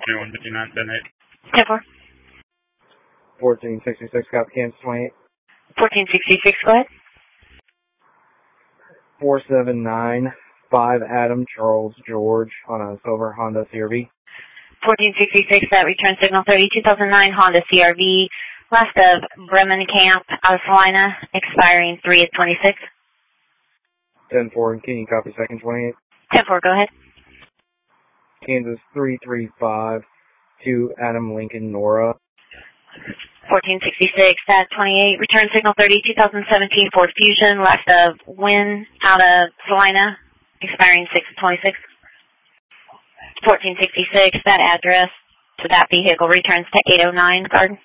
2159, then 10-4. 1466, copy, Kansas 28. 1466, go ahead. 4795, Adam Charles George on a silver Honda CRV. 1466, that return signal 30, 2009 Honda CRV, last of Bremen Camp, out of Salina, expiring 3 of 26. 10-4, can you copy second 28? 10-4, go ahead. Kansas 335 to Adam Lincoln Nora. 1466, that 28, return signal 30, 2017 Ford Fusion, last of Wynn, out of Salina, expiring 6 of 26. 1466, that address to that vehicle returns to 809 Garden.